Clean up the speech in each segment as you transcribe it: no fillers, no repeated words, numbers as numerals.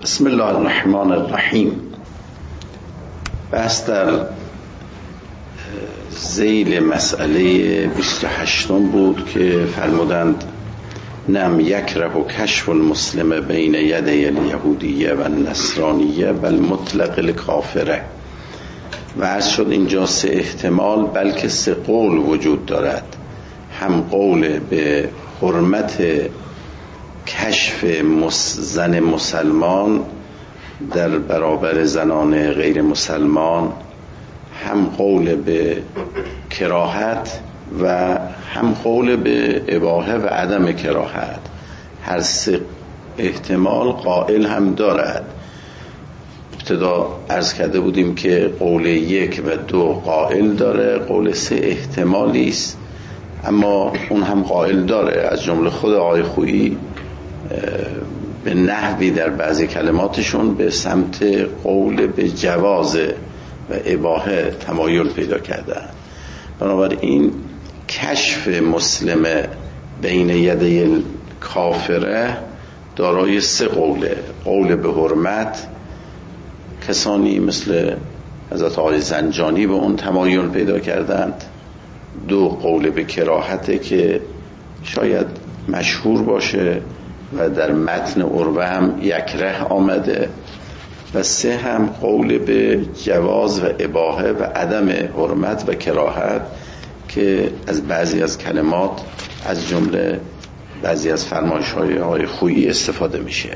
بسم الله الرحمن الرحیم. بحث در ذیل مسئله 28 بود که فرمودند نم یکره کشف المسلم بین یدی الیهودیه و النصرانیه بل مطلق الکافره. و عرض شد اینجا 3 احتمال بلکه 3 قول وجود دارد. هم قول به حرمت کشف زن مسلمان در برابر زنان غیر مسلمان، هم قول به کراهت و هم قول به اباحه و عدم کراهت. هر 3 احتمال قائل هم دارد. ابتدا عرض کرده بودیم که قول 1 و 2 قائل داره، قول 3 احتمالی است اما اون هم قائل داره. از جمله خود آقای خویی به نحوی در بعضی کلماتشون به سمت قول به جواز و اباحه تمایل پیدا کردن. بنابراین کشف مسلم بین یدی کافره دارای 3 قوله. قول به حرمت، کسانی مثل حضرت آقای زنجانی به اون تمایل پیدا کردند. 2 قول به کراهته که شاید مشهور باشه و در متن عروه هم یکره آمده، و 3 هم قول به جواز و اباحه و عدم حرمت و کراهت که از بعضی از کلمات از جمله بعضی از فرمایش‌های آقای خویی استفاده میشه.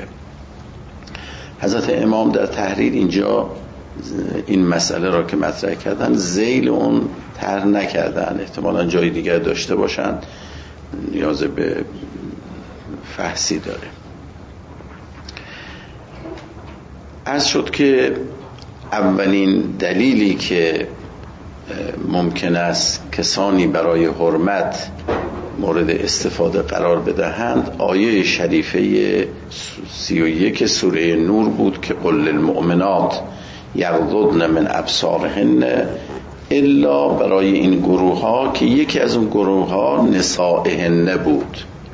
حضرت امام در تحریر اینجا این مسئله را که مطرح کردن ذیل اون طرح نکردن، احتمالاً جای دیگر داشته باشن، نیاز به فحصی داره. عرض شد که اولین دلیلی که ممکن است کسانی برای حرمت مورد استفاده قرار بدهند آیه شریفه 31 سوره نور بود که قل للمؤمنات یغضضن من ابصارهن، الا برای این گروه ها که یکی از اون گروه ها نسائهن بود.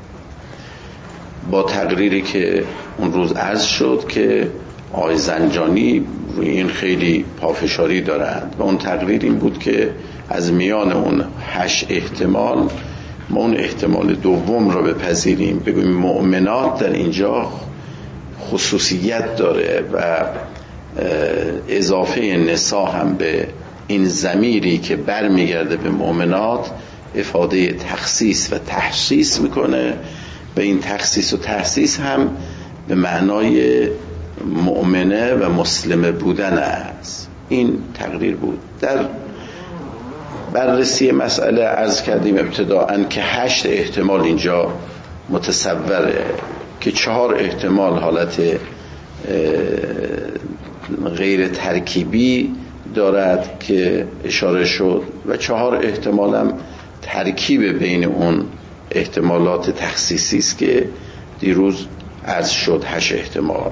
با تقریری که اون روز عرض شد که آقای زنجانی روی این خیلی پافشاری دارند و اون تقریر این بود که از میان اون 8 احتمال ما اون احتمال دوم را بپذیریم، بگویم مؤمنات در اینجا خصوصیت داره و اضافه نساء هم به این ضمیری که برمیگرده به مؤمنات افاده تخصیص و تحسیس میکنه و این تخصیص و تحسیس هم به معنای مؤمنه و مسلمه بودن است. این تقریر بود. در بررسی مسئله عرض کردیم ابتداءً که 8 احتمال اینجا متصوره که 4 احتمال حالت غیر ترکیبی دارد که اشاره شد و 4 احتمال هم ترکیب بین اون احتمالات تخصیصی است که دیروز عرض شد 8 احتمال.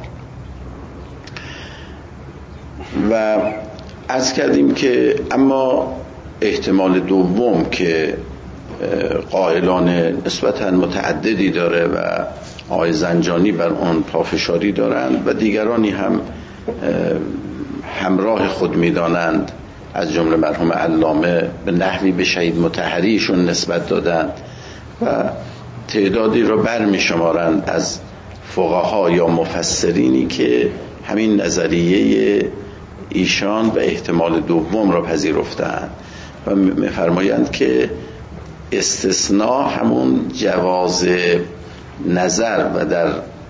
و عرض کردیم که اما احتمال دوم که قائلان نسبتاً متعددی داره و آقای زنجانی بر آن پافشاری دارند و دیگرانی هم همراه خود میدانند، از جمله مرحوم علامه به نحوی به شهید مطهریشون نسبت دادند و تعدادی را برمی شمارند از فقها یا مفسرینی که همین نظریه ایشان و احتمال دوم را پذیرفتند و می‌فرمایند که استثناء همون جواز نظر و در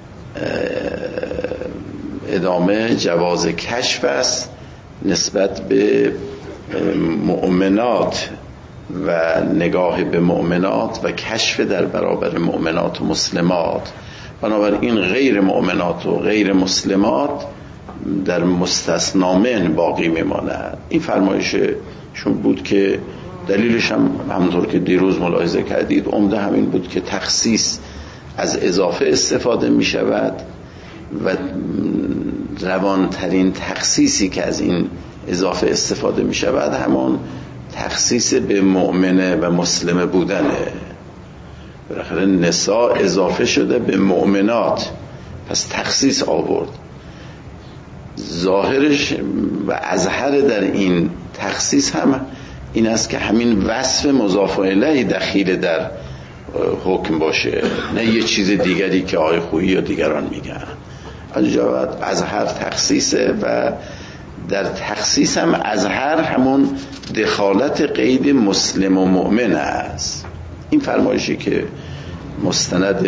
ادامه جواز کشف است نسبت به مؤمنات و نگاه به مؤمنات و کشف در برابر مؤمنات و مسلمات. بنابراین غیر مؤمنات و غیر مسلمات در مستثنا من باقی میماند. این فرمایششون بود که دلیلش هم همونطور که دیروز ملاحظه کردید عمده همین بود که تخصیص از اضافه استفاده می شود و روانترین تخصیصی که از این اضافه استفاده می شود همان تخصیص به مؤمنه و مسلمه بودنه. بالاخره نساء اضافه شده به مؤمنات، پس تخصیص آورد ظاهرش و اظهر در این تخصیص هم این است که همین وصف مضاف الیه دخیل در حکم باشه، نه یه چیز دیگری که آقای خویی یا دیگران میگن. از اظهر تخصیصه و در تخصیص هم اظهر همون دخالت قید مسلم و مؤمن است. این فرمایشی که مستند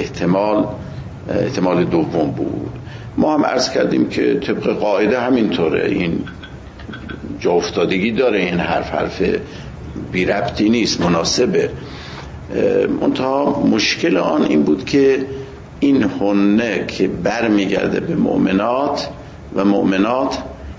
احتمال دوم بود. ما هم عرض کردیم که طبق قاعده همینطوره، این جا افتادگی داره، این حرف بی ربطی نیست، مناسبه. منتها مشکل آن این بود که این هنه که برمیگرده به مؤمنات و مؤمنات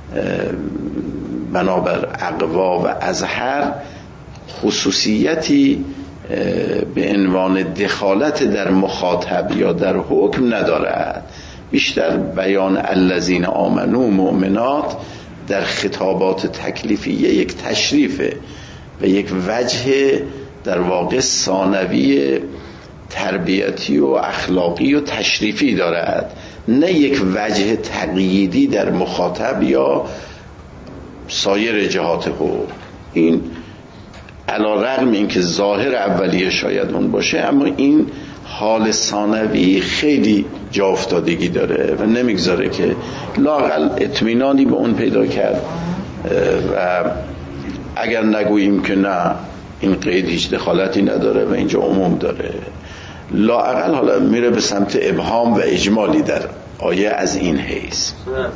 بنابر اقوا و اظهر خصوصیتی به عنوان دخالت در مخاطب یا در حکم ندارد. بیشتر بیان الذین آمنو مؤمنات در خطابات تکلیفیه یک تشریفه و یک وجه در واقع ثانوی تربیتی و اخلاقی و تشریفی دارد، نه یک وجه تقییدی در مخاطب یا سایر جهات حکم. این علی رغم این که ظاهر اولیه شاید اون باشه، اما این حال ثانوی خیلی جا افتادگی داره و نمیگذاره که لااقل اطمینانی به اون پیدا کرد. و اگر نگوییم که نه این قید هیچ دخالتی نداره و اینجا عموم داره، لااقل حالا میره به سمت ابهام و اجمالی در آیه از این حیث.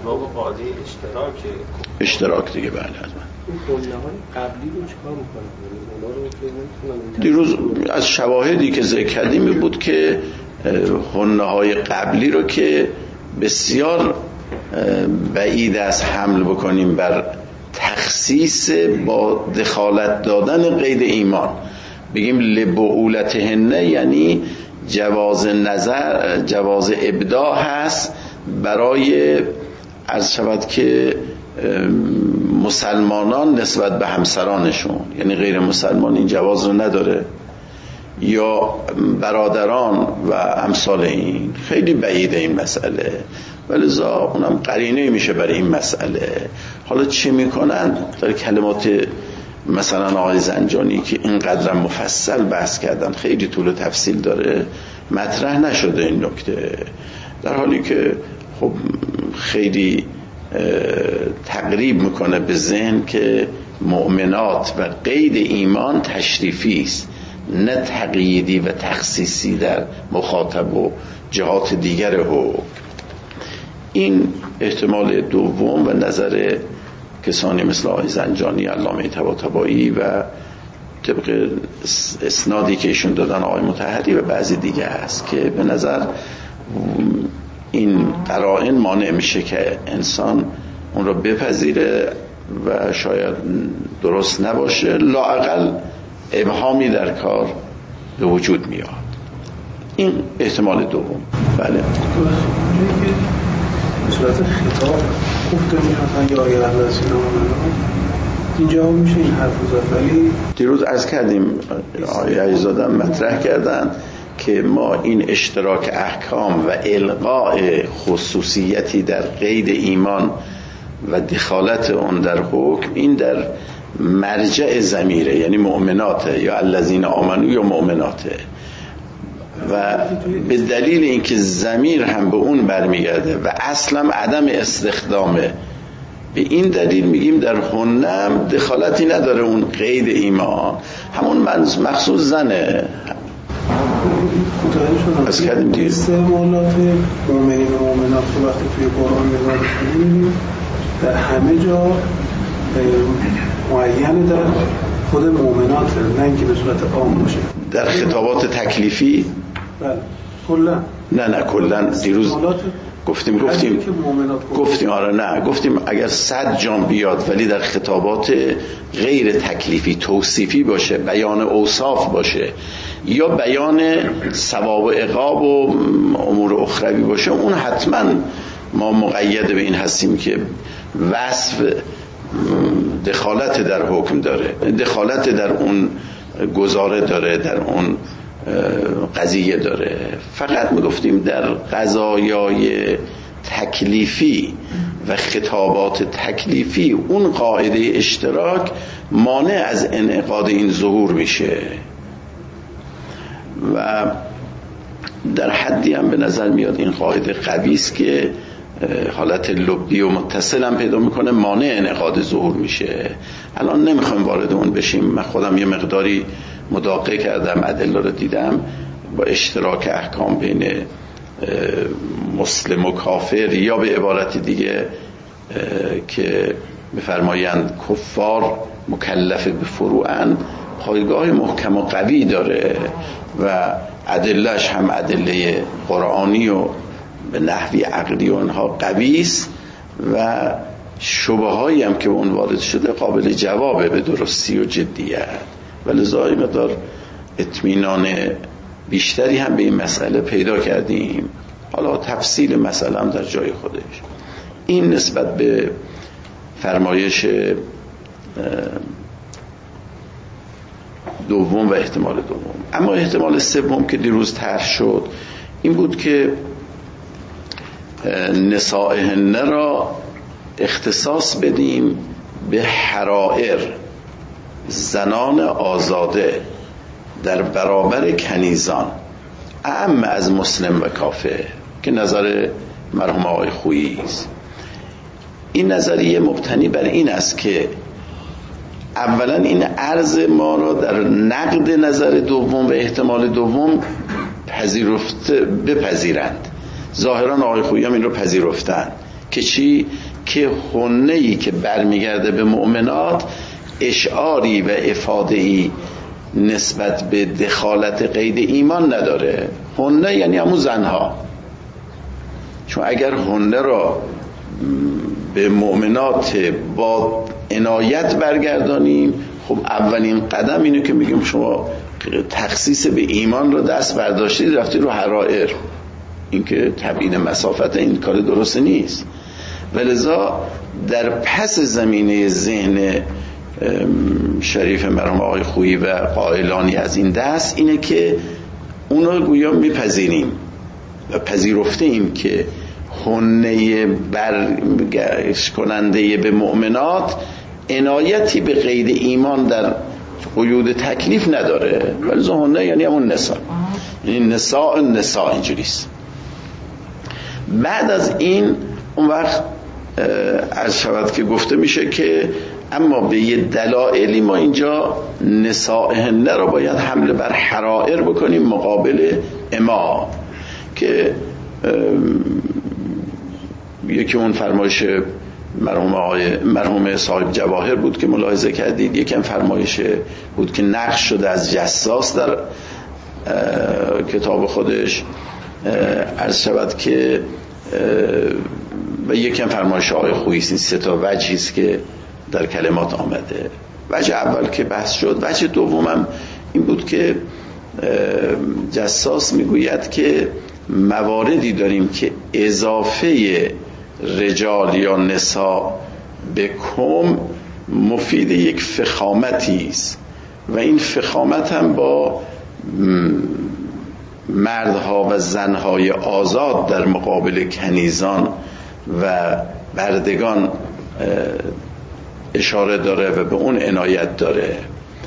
اشتراک دیگه بله. قبلی رو چیکار می‌کنه؟ دیروز از شواهدی که ذکر کردیم بود که هنه‌های قبلی رو که بسیار بعید است حمل بکنیم بر تخصیص با دخالت دادن قید ایمان، بگیم لبعولتهن، یعنی جواز نظر، جواز ابداع هست برای عرض شود که مسلمانان نسبت به همسرانشون، یعنی غیر مسلمان این جواز رو نداره، یا برادران و امثال این. خیلی بعیده این مسئله، ولذا اونم قرینه میشه برای این مسئله. حالا چه میکنن در کلمات مثلا آقای زنجانی که اینقدر مفصل بحث کردن، خیلی طول و تفصیل داره، مطرح نشده این نکته، در حالی که خب خیلی تقریب میکنه به ذهن که مؤمنات و قید ایمان تشریفی است، نه تقییدی و تخصیصی در مخاطب و جهات دیگر حکم. این احتمال دوم و نظر کسانی مثل آقای زنجانی، علامه طباطبایی و طبق اسنادی که ایشون دادن آقای مطهری و بعضی دیگه است که به نظر این قرائن مانع میشه که انسان اون رو بپذیره و شاید درست نباشه، لااقل ابهامی در کار به وجود میاد. این احتمال دوم. بله. به صورت خطاب گفته می‌کنن یا آیه الذین آمنو، اینجا میشه این حرف زد. ولی دیروز عرض کردیم آیه عزیزادم مطرح کردن که ما این اشتراک احکام و القاء خصوصیتی در قید ایمان و دخالت اون در حکم، این در مرجع ضمیره، یعنی مؤمناته یا الذین آمنو یا مؤمناته، و به دلیل اینکه ضمیر هم به اون برمیگرده و اصلا عدم استخدامه، به این دلیل میگیم در هنم دخالتی نداره اون قید ایمان، همون مخصوص زنه. از کردیم دیگه استعمالات مؤمنین و مؤمنات رو وقتی توی قرآن نگاه کنیم در همه جا معین در خود مؤمنات، نه اینکه به صورت عام باشه. در خطابات تکلیفی بله کلا نه کلا دیروز گفتیم آره نه گفتیم اگر 100 جام بیاد ولی در خطابات غیر تکلیفی توصیفی باشه، بیان اوصاف باشه یا بیان ثواب و عقاب و امور اخروی باشه، اون حتما ما مقید به این هستیم که وصف دخالت در حکم داره، دخالت در اون گزاره داره، در اون قضیه داره. فقط میگفتیم در قضایای تکلیفی و خطابات تکلیفی اون قاعده اشتراک مانع از انعقاد این ظهور میشه و در حدی هم به نظر میاد این قاعده قوی است که حالت لبی و متصل هم پیدا میکنه، مانع انعقاد ظهور میشه. الان نمیخوایم وارد اون بشیم، من خودم یه مقداری مداقه کردم، ادله رو دیدم، با اشتراک احکام بین مسلم و کافر، یا به عبارت دیگه که بفرمایند کفار مکلف به فروعن، پایگاه محکم و قوی داره و ادلهش هم ادله قرآنی و به نحوی عقلی و اونها قوی است و شبههایی هم که اون وارد شده قابل جوابه به درستی و جدیت، ولذا این مقدار اطمینان بیشتری هم به این مسئله پیدا کردیم. حالا تفصیل مسئله هم در جای خودش. این نسبت به فرمایش دوم و احتمال دوم. اما احتمال سوم که دیروز طرح شد این بود که نسائهن را اختصاص بدیم به حرائر، زنان آزاده در برابر کنیزان، اعم از مسلم و کافر، که نظر مرحوم آقای خویی است. این نظریه مبتنی بر این است که اولا این عرض ما را در نقد نظر دوم و احتمال دوم بپذیرند. ظاهرا آقای خویی هم این رو پذیرفتن که چی؟ که هنه‌ای که برمیگرده به مؤمنات اشعاری و افاده‌ای نسبت به دخالت قید ایمان نداره. هنه یعنی همون زنها، چون اگر هنه را به مؤمنات با عنایت برگردانیم، خب اولین قدم اینه که میگیم شما تخصیص به ایمان رو دست برداشتید رفتید رو حرائر، این که تبیین مسافت، این کار درست نیست. ولذا در پس زمینه ذهن شریف مرحوم آقای خویی و قائلانی از این دست اینه که اونا گویا میپذیریم و پذیرفته ایم که هنه برگشت کننده به مؤمنات عنایتی به قید ایمان در قیود تکلیف نداره، ولی هنه یعنی همون نساء، یعنی نساء اینجوریست. بعد از این اون وقت از شود که گفته میشه که اما به یه دلایلی ما اینجا نسائهن را باید حمله بر حرائر بکنیم مقابل اما، که یکی اون فرمایش مرحوم صاحب جواهر بود که ملاحظه کردید، یکم فرمایش بود که نقش شده از جساس در کتاب خودش، عرض شود که و یکم فرمایش آقای خویی است. این سه تا وجهی است که در کلمات آمده. وجه اول که بحث شد، وجه دومم این بود که جساس میگوید که مواردی داریم که اضافه رجال یا نساء به کم مفید یک فخامتی است و این فخامت هم با مردها و زنهای آزاد در مقابل کنیزان و بردگان اشاره داره و به اون عنایت داره.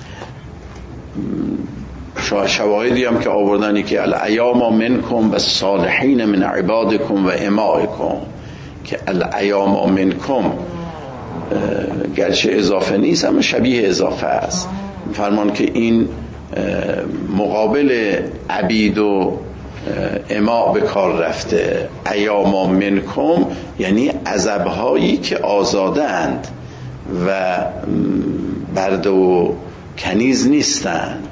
شواهدی هم که آوردنی که الایام منکم و صالحین من عبادکم و امائکم، که الایام منکم گرچه اضافه نیست اما شبیه اضافه است، فرمان که این مقابل عبید و اما به کار رفته. ایام منکم یعنی عزبهایی که آزاده اند و برده و کنیز نیستند.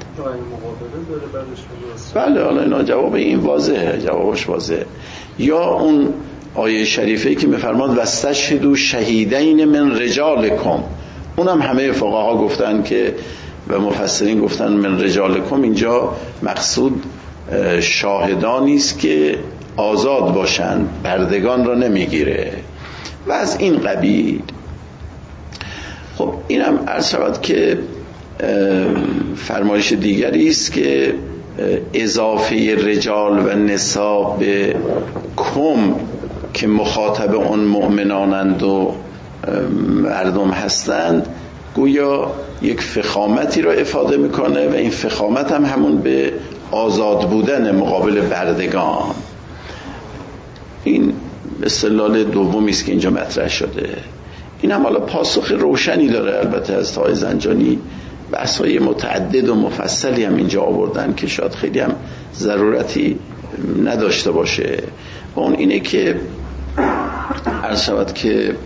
بله، حالا اینا جواب این واضحه، جوابش واضحه. یا اون آیه شریفه که میفرماد واستشهدوا شهیدین من رجالکم، اونم همه فقها گفتن که و مفسرین گفتن من رجالکم اینجا مقصود شاهدانی است که آزاد باشند، بردگان را نمیگیره و از این قبیل. خب اینم عرض شود که فرمایش دیگری است که اضافه رجال و نساء به کم که مخاطب اون مؤمنانند و مردم هستند گویا یک فخامتی را افاده میکنه و این فخامت هم همون به آزاد بودن مقابل بردگان. این استدلال دومی است که اینجا مطرح شده. این هم حالا پاسخ روشنی داره البته از طای زنجانی، بحث‌های متعدد و مفصلی هم اینجا آوردن که شاید خیلی هم ضرورتی نداشته باشه. و اون اینه که عرض شود که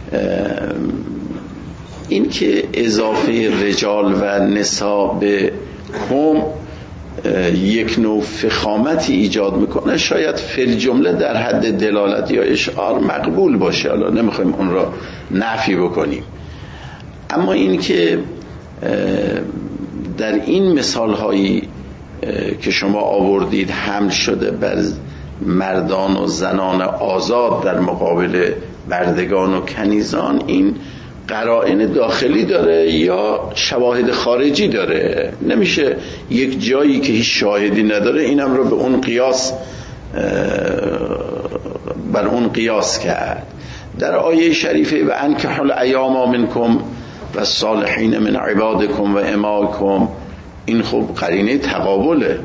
این که اضافه رجال و نساء به قوم یک نوع فخامتی ایجاد میکنه، شاید فی جمله در حد دلالت یا اشعار مقبول باشه، حالا نمیخوایم اون را نفی بکنیم. اما این که در این مثال هایی که شما آوردید حمل شده بر مردان و زنان آزاد در مقابل بردگان و کنیزان، این قرائن داخلی داره یا شواهد خارجی داره. نمیشه یک جایی که هیچ شاهدی نداره اینم رو به اون قیاس بر اون قیاس کرد. در آیه شریفه و انکحوا الایام منکم و الصالحین من عبادکم و امائکم، این خب قرینه تقابله.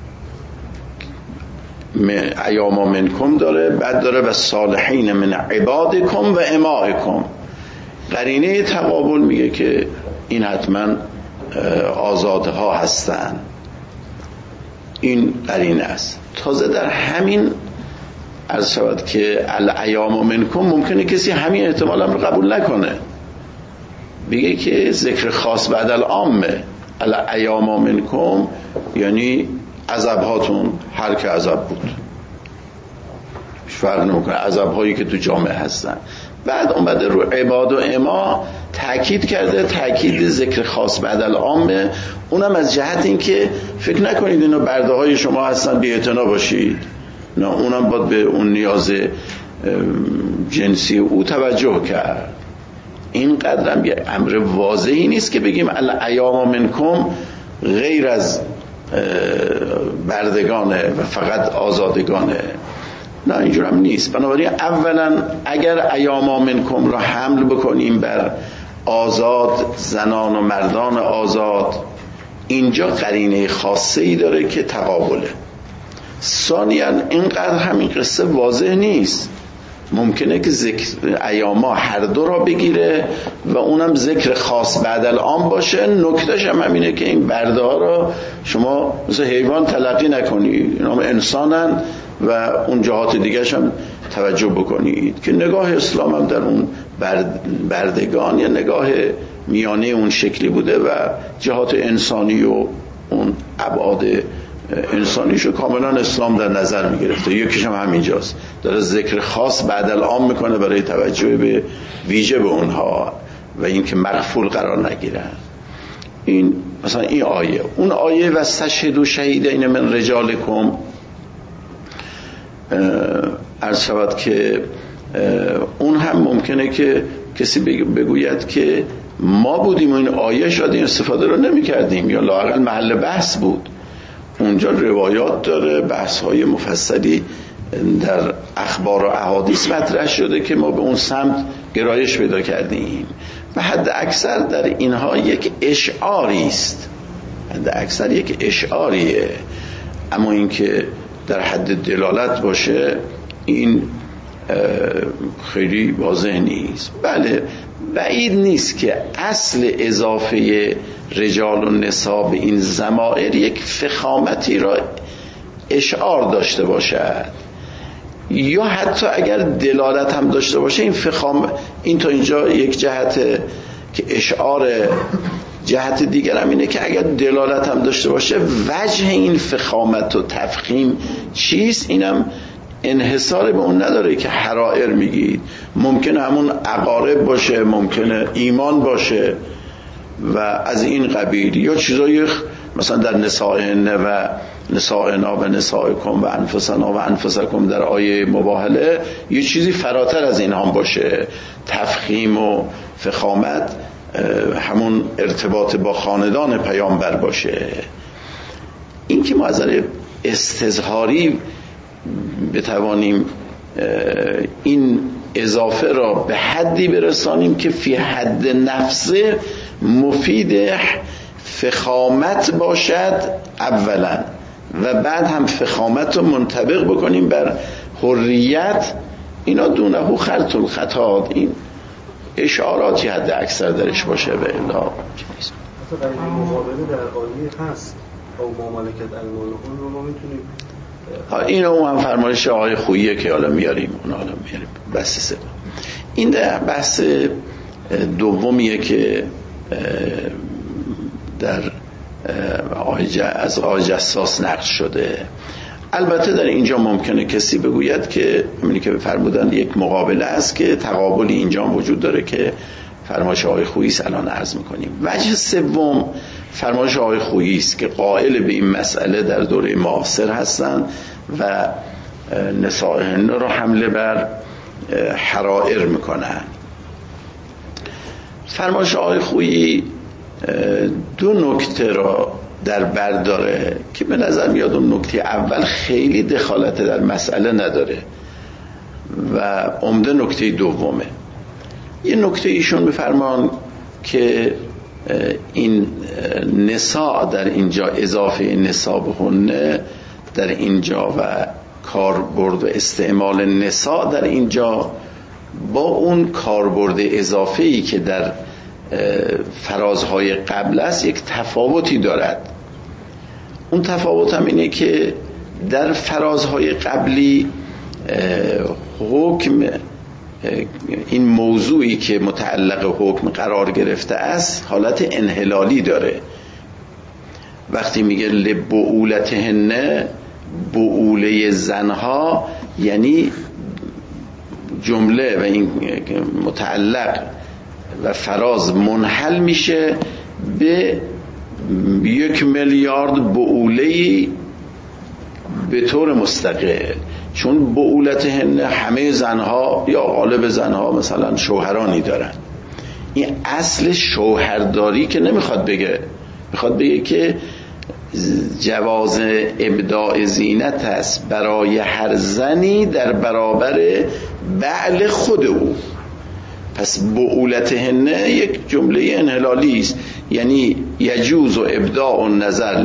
ایام منکم داره، بعد داره و صالحین من عبادکم و امائکم. قرینه تقابل میگه که این حتما آزادها هستن. این قرینه است. تازه در همین عرض شود که الایام منکم ممکنه کسی همین احتمال هم رو قبول نکنه، بگه که ذکر خاص بعد العامه. الایام منکم یعنی عذابهاتون، هر که عذاب بود فرق نمیکنه، عذابهایی که تو جامعه هستن. بعد اومده رو عباد و اما تأکید کرده، تأکید ذکر خاص بعد العامه. اونم از جهت این که فکر نکنید اینو برده های شما هستن بی اعتنا باشید، نه، اونم باید به اون نیاز جنسی او توجه کرد. این قدرم یه امر واضحی نیست که بگیم الایام منکم غیر از بردگانه و فقط آزادگانه. نه، اینجور هم نیست. بنابراین اولا اگر ایام منکم را حمل بکنیم بر آزاد زنان و مردان آزاد، اینجا قرینه خاصه‌ای داره که تقابله. ثانیاً اینقدر همین قصه واضح نیست، ممکنه که ذکر ایاما هر دو را بگیره و اونم ذکر خاص بعد الان باشه. نکتهش هم همینه که این برده ها را شما مثل حیوان تلقی نکنید، اینا هم انسانن و اون جهات دیگرش هم توجه بکنید که نگاه اسلام هم در اون بردگان یا نگاه میانه اون شکلی بوده و جهات انسانی و اون ابعاد انسانیشو کاملا اسلام در نظر میگرفته. یکیش هم همینجاست، داره ذکر خاص بعد الان میکنه برای توجه به ویژه به اونها و اینکه مغفول قرار نگیرن. این مثلا این آیه. اون آیه و استشهدوا شهیدین من رجالکم، عرض شود که اون هم ممکنه که کسی بگوید که ما بودیم و این آیه شاید این استفاده رو نمی کردیم یا لااقل محل بحث بود. اونجا روایات داره، بحث‌های مفصلی در اخبار و احادیث مطرح شده که ما به اون سمت گرایش پیدا کردیم و حد اکثر در اینها یک اشعاری است، حد اکثر یک اشعاریه، اما اینکه در حد دلالت باشه این خیلی واضح نیست. بله، بعید نیست که اصل اضافه رجال و نساء به این ضمائر یک فخامتی را اشعار داشته باشد، یا حتی اگر دلالت هم داشته باشه این این تا اینجا یک جهت که اشعار. جهت دیگر هم اینه که اگر دلالت هم داشته باشه وجه این فخامت و تفخیم چیست، اینم انحصار به اون نداره که حرائر میگید. ممکنه همون عقارب باشه، ممکنه ایمان باشه و از این قبیل، یا چیزای مثلا در نسائهن و نسائنا و نسائکم و انفسنا و انفسکم در آیه مباهله یه چیزی فراتر از این هم باشه. تفخیم و فخامت همون ارتباط با خاندان پیامبر باشه. این که ما از نظر استظهاری بتوانیم این اضافه را به حدی برسانیم که فی حد نفسه مفید فخامت باشد اولا، و بعد هم فخامت رو منطبق بکنیم بر حریت. اینا دونه خلط الخطا، این اشاراتی حد اکثر درش باشه به الا حتی در این مقابله در عالی هست او مملکت المالهون رو ما میتونیم اینو هم فرمایش آقای خوییه که حالا میاریم، اون حالا میاریم بحث سوم. این در بحث دومیه که در از آقای جساس نقل شده. البته در اینجا ممکنه کسی بگوید که همینی که فرمودن یک مقابله است که تقابلی اینجا وجود داره که فرمایش آقای خویی است الان عرض میکنیم. وجه سوم فرمایش آقای خویی است که قائل به این مسئله در دوره معاصر هستند و نسائهن رو حمله بر حرائر میکنن. فرمایش آقای خویی دو نکته را در بر داره که به نظر میاد اون نکته اول خیلی دخالت در مسئله نداره و عمده نکته دومه. یه نکته ایشون بفرمان که این نساء در اینجا، اضافه نساء بهن در اینجا و کاربرد و استعمال نساء در اینجا با اون کاربرد اضافه‌ای که در فرازهای قبل است یک تفاوتی دارد. اون تفاوت هم اینه که در فرازهای قبلی حکم، این موضوعی که متعلق حکم قرار گرفته است حالت انحلالی داره. وقتی میگه لبعولتهن، بعوله زنها، یعنی جمله و این متعلق و فراز منحل میشه به 1 میلیارد بعوله‌ای به طور مستقل، چون بعولتهن همه زنها یا غالب زنها مثلا شوهرانی دارن. این اصل شوهرداری که نمیخواد بگه، میخواد بگه که جواز ابداع زینت است برای هر زنی در برابر بعل خود او. پس بعولتهن یک جمله انحلالی است، یعنی یجوز و ابداع النظر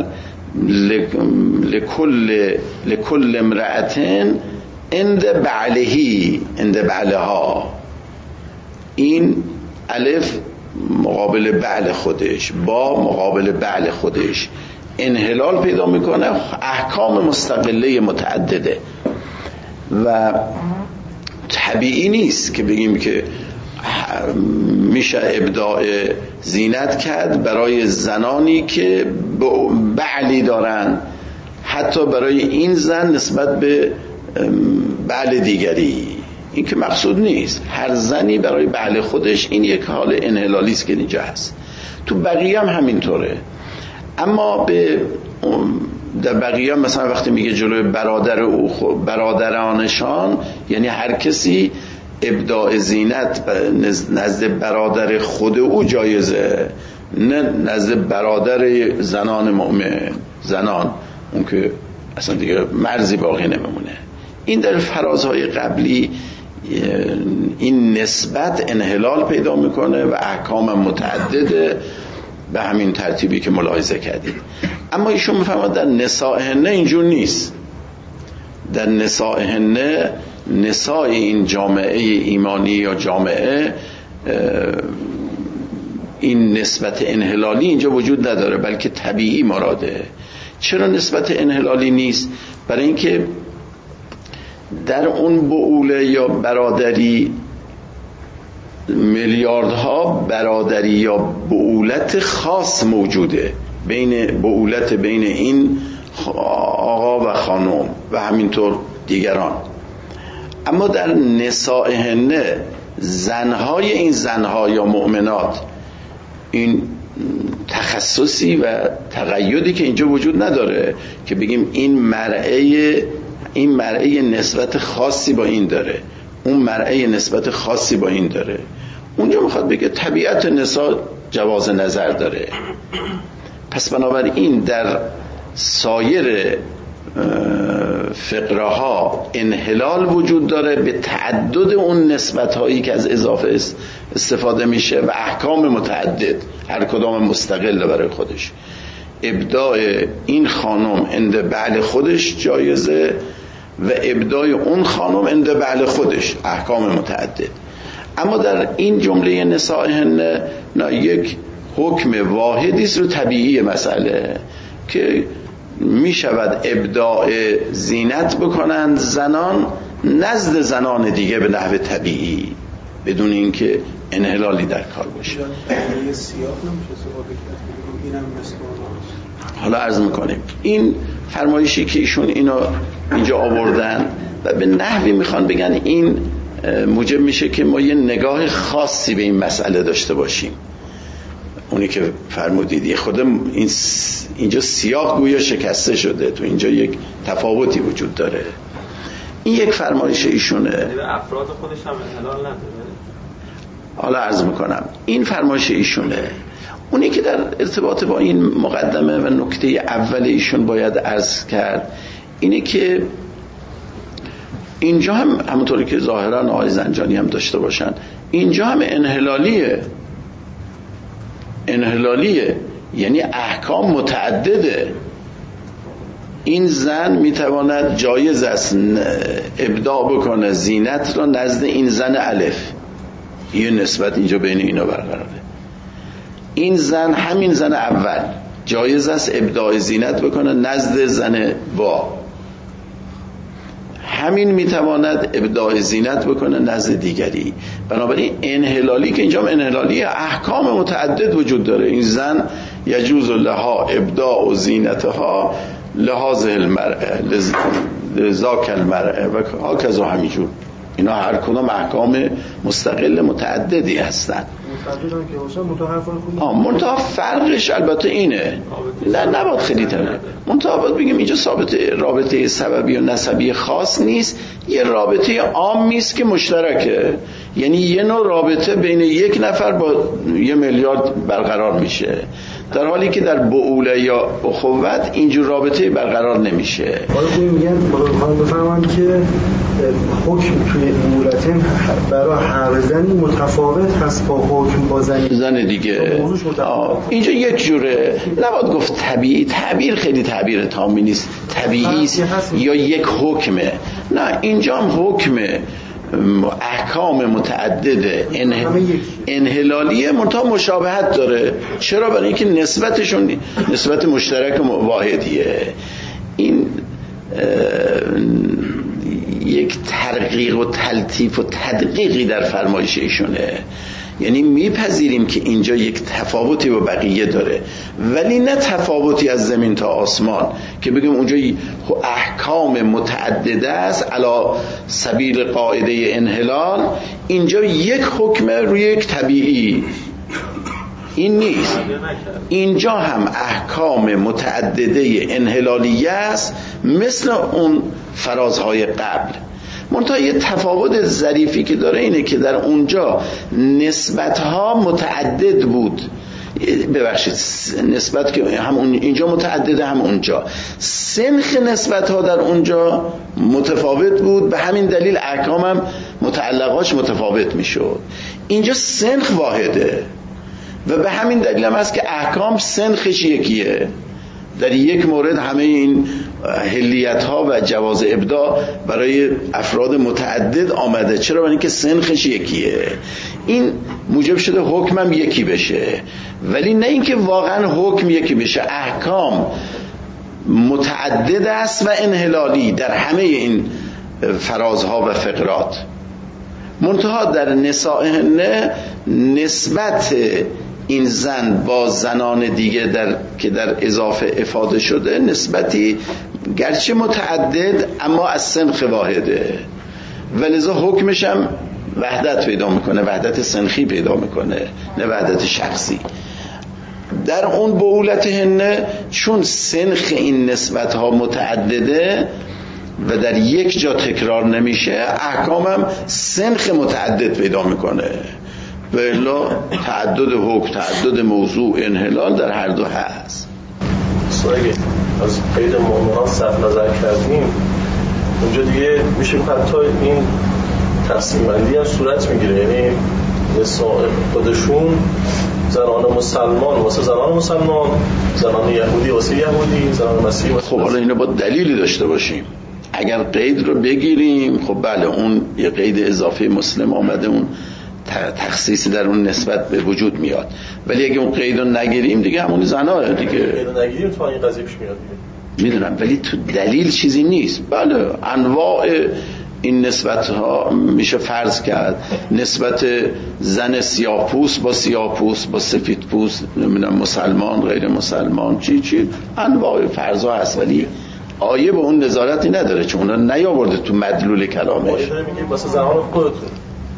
لکل امرأتن عند بعلهی، عند بعلها. این الف مقابل بعل خودش، با مقابل بعل خودش انحلال پیدا میکنه، احکام مستقله متعدده و طبیعی نیست که بگیم که میشه ابداع زینت کرد برای زنانی که بعلی دارن، حتی برای این زن نسبت به بعل دیگری. این که مقصود نیست. هر زنی برای بعل خودش، این یک حال انحلالی است که اینجا هست. تو بقیه هم همینطوره. اما در بقیه هم مثلا وقتی میگه جلوی برادر او، برادرانشان، یعنی هر کسی ابداع زینت نزد برادر خود او جایزه، نه نزد برادر زنان مؤمن، زنان اون که اصلا دیگه مرزی باقی نمیمونه. این در فرازهای قبلی این نسبت انحلال پیدا میکنه و احکام متعدده به همین ترتیبی که ملاحظه کردید. اما ایشون میفهمد در نسائهن اینجور نیست. در نسائهن، نساء این جامعه ایمانی یا جامعه، این نسبت انحلالی اینجا وجود نداره، بلکه طبیعی مراده. چرا نسبت انحلالی نیست؟ برای اینکه در اون بعوله یا برادری میلیاردها برادری یا بعولت خاص موجوده، بین بعولت بین این آقا و خانم و همینطور دیگران. اما در نسائهن، زنهای این زنها یا مؤمنات، این تخصصی و تقیدی که اینجا وجود نداره که بگیم این مرعه نسبت خاصی با این داره، اون مرعه نسبت خاصی با این داره. اونجا میخواد بگه طبیعت نساء جواز نظر داره. پس بنابراین در سایر فقره ها انحلال وجود داره به تعدد اون نسبت هایی که از اضافه استفاده میشه و احکام متعدد هر کدام مستقل برای خودش. ابداع این خانم عند بعل خودش جایزه و ابداع اون خانم عند بعل خودش احکام متعدد. اما در این جمله نسائهن یک حکم واحدی است رو طبیعی مسئله که می شود ابداع زینت بکنند زنان نزد زنان دیگه به نحو طبیعی بدون اینکه انحلالی در کار باشه. حالا عرض میکنیم این فرمایشی که ایشون اینو اینجا آوردن و به نحوی میخوان بگن این موجب میشه که ما یه نگاه خاصی به این مسئله داشته باشیم. اونی که فرمودید خود اینجا سیاق گویا شکسته شده، تو اینجا یک تفاوتی وجود داره. این یک فرمایش ایشونه. افراد خودش هم انحلال نداره. حالا عرض میکنم این فرمایش ایشونه. اونی که در ارتباط با این مقدمه و نکته اول ایشون باید عرض کرد اینه که اینجا هم همونطوری که ظاهرا آقای زنجانی هم داشته باشن اینجا هم انحلالیه، یعنی احکام متعدده. این زن میتواند جایز است ابداع بکنه زینت را نزد این زن الف، یه نسبت اینجا بین اینا برقراره. این زن همین زن اول جایز است ابداع زینت بکنه نزد زن با، همین میتواند ابداع زینت بکنه نزد دیگری. بنابراین انحلالی که اینجا انحلالی احکام متعدد وجود داره. این زن یجوز لها ابداع زینتها لحاظ المرأه لذاک المرأه و هاکذا همینجور. اینا هر کدام احکام مستقل متعددی هستن. منتها فرقش البته اینه، نباید خیلی تنه منتها باید بگیم اینجا ثابت رابطه سببی و نسبی خاص نیست، یه رابطه عامی است که مشترکه، یعنی یه نوع رابطه بین یک نفر با 1 میلیارد برقرار میشه، در حالی که در بعوله یا اخوت اینجور رابطه برقرار نمیشه. حالا میگن بفهمن که حکم توی مولتین برای هر زنی متفاوت هست با حکم با زن دیگه. اینجا یک جوره، نباید گفت طبیعی، تعبیر خیلی تعبیر تامی نیست، طبیعی است یا یک حکمه. نه، اینجا هم حکمه احکام متعدده انحلالیه، منتها مشابهت داره. چرا؟ برای اینکه نسبتشون نسبت مشترک و واحدیه. این یک ترقیق و تلطیف و تدقیقی در فرمایش ایشونه، یعنی میپذیریم که اینجا یک تفاوتی با بقیه داره، ولی نه تفاوتی از زمین تا آسمان که بگیم اونجا احکام متعدده است علی سبیل قاعده انحلال، اینجا یک حکم روی یک طبیعی. این نیست، اینجا هم احکام متعدده انحلالیه است مثل اون فرازهای قبل. منتها یه تفاوت ظریفی که داره اینه که در اونجا نسبتها متعدد بود، ببخشید نسبت که هم اینجا متعدده هم اونجا، سنخ نسبتها در اونجا متفاوت بود، به همین دلیل احکام هم متعلقاش متفاوت میشد. اینجا سنخ واحده و به همین دلیل هم هست که احکام سنخش یکیه. در یک مورد همه این حلیت ها و جواز ابداع برای افراد متعدد آمده. چرا؟ برای اینکه سنخش یکیه. این موجب شده حکمم یکی بشه، ولی نه اینکه واقعا حکم یکی بشه. احکام متعدد است و انحلالی در همه این فرازها و فقرات. منتها در نسائهن نسبت این زن با زنان دیگه که در اضافه افاده شده نسبتی گرچه متعدد اما از سنخ واحده، ولذا حکمش هم وحدت پیدا میکنه، وحدت سنخی پیدا میکنه، نه وحدت شخصی. در اون بعولتهن چون سنخ این نسبت ها متعدده و در یک جا تکرار نمیشه، احکام هم سنخ متعدد پیدا میکنه. و الا تعدد حکم، تعدد موضوع، انحلال در هر دو هست. از قید مؤمنات صرف نظر کردیم، اونجا دیگه میشه حتی این تقسیم بندی هم صورت میگیره، یعنی نساء خودشون زنان مسلمان واسه زنان مسلمان، زنان یهودی واسه یهودی، زنان مسیحی واسه خب حالا اینو با دلیلی داشته باشیم. اگر قید رو بگیریم خب بله اون یه قید اضافه مسلم آمده، اون تخصیصی در اون نسبت به وجود میاد، ولی اگه اون قید رو نگیریم دیگه همون زناه دیگه. قید رو نگیریم تو این قضیه پیش میاد دیگه. میدونم ولی تو دلیل چیزی نیست. بله انواع این نسبت ها میشه فرض کرد، نسبت زن سیاه‌پوست با سیاه‌پوست با سفیدپوست، نمیدونم مسلمان غیر مسلمان، چی انواع فرض ها هست، ولی آیه به اون نظارتی نداره چون اون نیاورده تو مدلول کلامش. آیه داره میگه واسه زنان خودتون،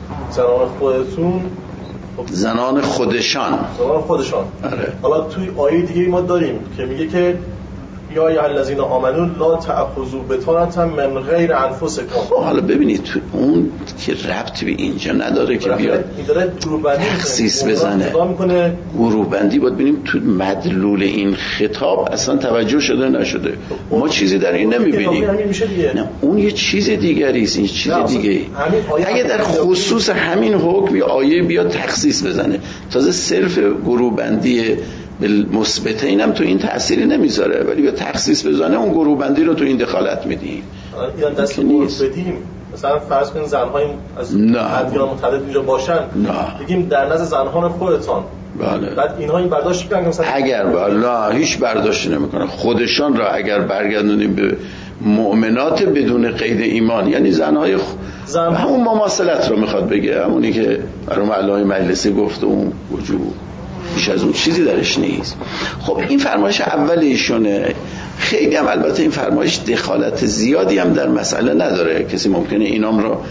زنان خودشان. آره. حالا توی آیه دیگه ما داریم که میگه که یا ایها الذین آمنوا لا تأخذوا بطانة من غیر انفسکم. حالا ببینید تو اون که ربط به اینجا نداره که بیاد تخصیص بزنه. گروه بندی باید ببینیم تو مدلول این خطاب اصلا توجه شده نشده، ما چیزی در این نمیبینیم. نه اون یه چیز دیگری است، این چیز دیگه. اگه در خصوص همین حکم یا آیه بیاد تخصیص بزنه، تازه صرف گروه بندی بالمثبته اینم تو این تأثیری نمیذاره، ولی به تخصیص بزنه اون گروه بندی رو تو این دخالت میدیم. اینا دست گروه بدیم، مثلا فرض کنید زن‌های از ادیان متعدد اینجا باشن، بگیم در نزد زن‌ها خودتان. بله. بعد اینها این برداشت میکنن مثلا اگر والا هیچ برداشتی نمیکنه خودشان را اگر برگردونیم به مؤمنات بدون قید ایمان، یعنی زن‌های همون مماثلت رو میخواد بگه، همونی که برام علای مجلسی گفت اون وجود بیش از اون چیزی درش نیست. خب این فرمایش اول ایشونه. خیلی هم البته این فرمایش دخالت زیادی هم در مسئله نداره، کسی ممکنه اینام رو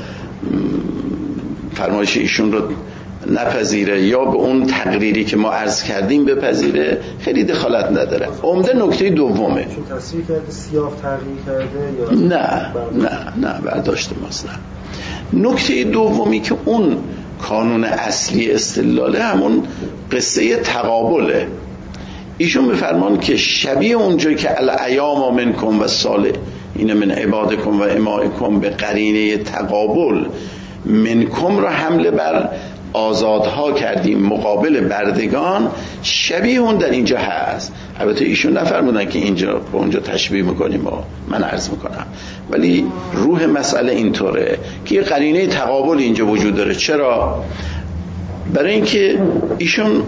فرمایش ایشون رو نپذیره یا به اون تقریری که ما عرض کردیم بپذیره، خیلی دخالت نداره. عمده نکته دومه. چون تصریح کرده سیاه تغییر کرده یا نه برداشت ماست. نه نکته دومی که اون کانون اصلی استدلاله همون قصه تقابله. ایشون میفرمان که شبیه اونجایی که الایام منکم و صالح این من عبادکم و امائکم به قرینه تقابل منکم را حمله بر آزادها کردیم مقابل بردگان، شبیه اون در اینجا هست. البته ایشون نفرمودن که اینجا با اونجا تشبیه میکنیم و من عرض میکنم، ولی روح مسئله اینطوره که یه قرینه تقابل اینجا وجود داره. چرا؟ برای اینکه ایشون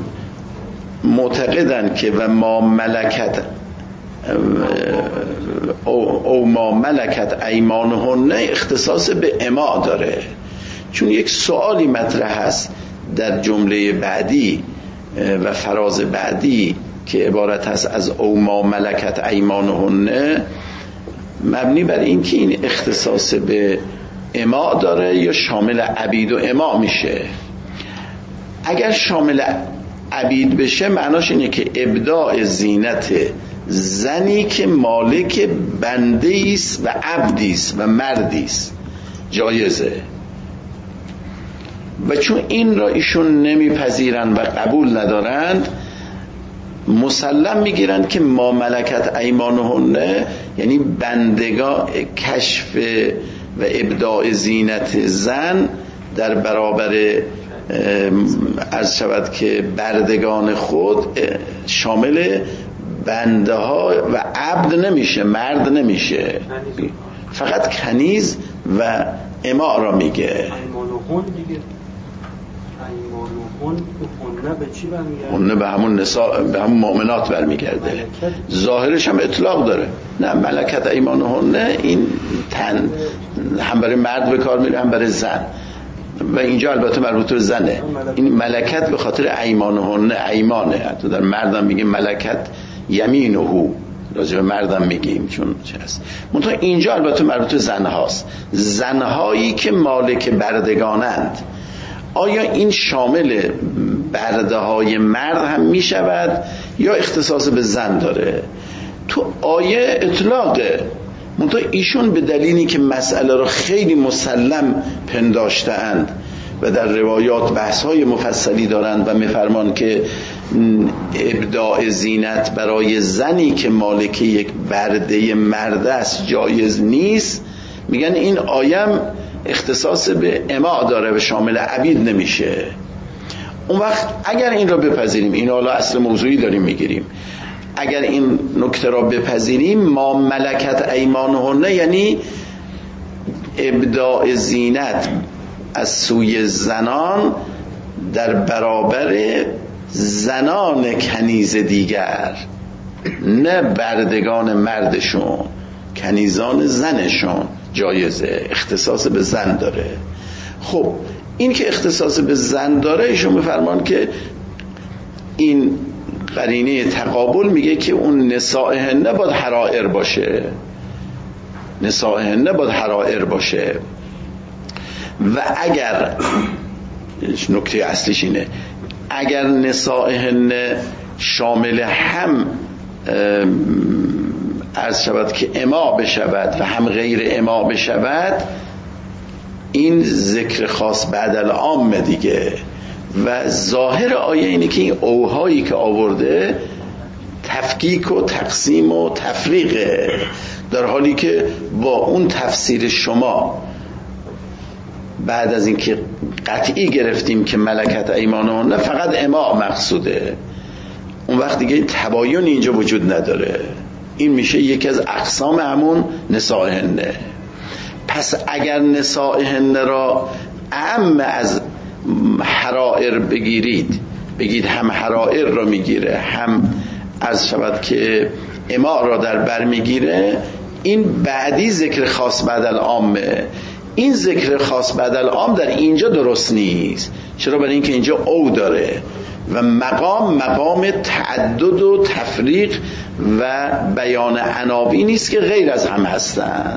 معتقدن که و ما ملکت او ما ملکت ایمانهن اختصاص به اما داره، چون یک سوالی مطرح هست در جمله بعدی و فراز بعدی که عبارت هست از او ما ملکت ایمانهن، مبنی بر این که این اختصاص به اما داره یا شامل عبید و اما میشه. اگر شامل عبید بشه معناش اینه که ابداع زینت زنی که مالک بنده است و عبدی است و مردی است جایزه، و چون این را ایشون نمیپذیرن و قبول ندارند، مسلم میگیرند که ما ملکت ایمانهن یعنی بندگان کشف و ابداع زینت زن در برابر عرض شود که بردگان خود شامل بنده ها و عبد نمیشه، مرد نمیشه، فقط کنیز و اما را میگه. ایمانهن دیگه، ایمانهن به چی برمیگرده؟ اون به همون نساء، به همون مؤمنات برمیگرده. ظاهرش هم اطلاق داره. نه ملکت ایمانهن این تن هم برای مرد به کار میره هم برای زن، و اینجا البته مربوط به زنه. این ملکت به خاطر ایمانهن، ایمانه. حتی در مردم میگیم ملکت یمینهو، راجع به مردم میگیم چون چه هست. منتها اینجا البته مربوط به زن هاست، زنهایی که مالک بردگانند. آیا این شامل برده های مرد هم میشود یا اختصاص به زن داره؟ تو آیه اطلاقه، منتها ایشون به دلیلی که مسئله را خیلی مسلم پنداشته‌اند و در روایات بحث‌های مفصلی دارند و می‌فرمان که ابداع زینت برای زنی که مالک یک برده مرد است جایز نیست، میگن این آیم اختصاص به اماء داره و شامل عبید نمیشه. اون وقت اگر این را بپذیریم، این حالا اصل موضوعی داریم میگیریم، اگر این نکته را بپذیریم، ما ملکت ایمانهن یعنی ابداع زینت از سوی زنان در برابر زنان کنیز دیگر، نه بردگان مردشون، کنیزان زنشون جایزه، اختصاص به زن داره. خب این که اختصاص به زن داره، ایشون میفرمان که این قرینه تقابل میگه که اون نسائهن باید حرائر باشه، نسائهن باید حرائر باشه. و اگر نکته اصلیش اینه، اگر نسائهن شامل هم عرض شود که اماء بشود و هم غیر اماء بشود، این ذکر خاص بعد العام دیگه. و ظاهر آیه اینه که این اوهایی که آورده تفکیک و تقسیم و تفریقه، در حالی که با اون تفسیر شما بعد از اینکه قطعی گرفتیم که ملکت ایمانهن فقط اماء مقصوده، اون وقت دیگه تباین اینجا وجود نداره، این میشه یکی از اقسام همون نسائهن. پس اگر نسائهن را اعم از حرائر بگیرید، بگید هم حرائر را میگیره هم از شود که اماء را در بر میگیره، این بعدی ذکر خاص بعد العامه. این ذکر خاص بعد العام در اینجا درست نیست. چرا؟ برای اینکه اینجا او داره و مقام تعدد و تفریق و بیان عناوین نیست که غیر از هم هستن.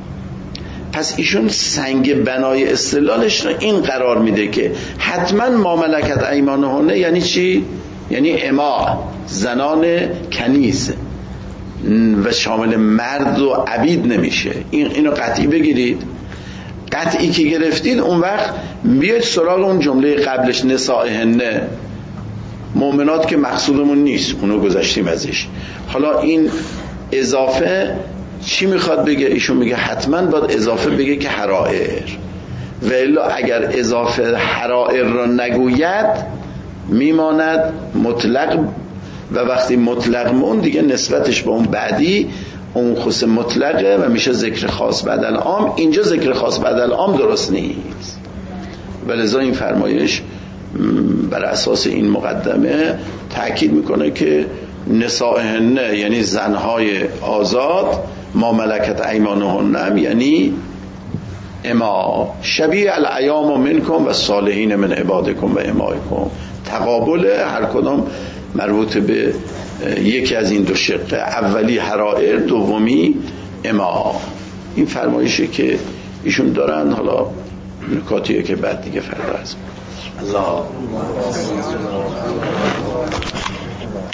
پس ایشون سنگ بنای استدلالش رو این قرار میده که حتما ما ملکت ایمانهن یعنی چی؟ یعنی اماء، زنان کنیز و شامل مرد و عبید نمیشه. اینو قطعی بگیرید. قطعی که گرفتید، اون وقت بیاید سراغ اون جمله قبلش نسائهن، مؤمنات که مقصودمون نیست، اونو گذاشتیم ازش. حالا این اضافه چی میخواد بگه؟ ایشون میگه حتما باید اضافه بگه که حرائر، و الا اگر اضافه حرائر را نگوید میماند مطلق، و وقتی مطلق مون دیگه نسبتش به اون بعدی اون خصوص مطلقه و میشه ذکر خاص بعد العام. اینجا ذکر خاص بعد العام درست نیست، ولذا این فرمایش بر اساس این مقدمه تأکید میکنه که نسائهن یعنی زنهای آزاد، ما ملکت ایمانهن یعنی اما شبیه الایام منکم و صالحین من عبادکم و امائکم. تقابل هر کدام مربوط به یکی از این دو شقه، اولی حرائر، دومی اما. این فرمایشه که ایشون دارن. حالا نکاتیه که بعد دیگه فردا هست. الله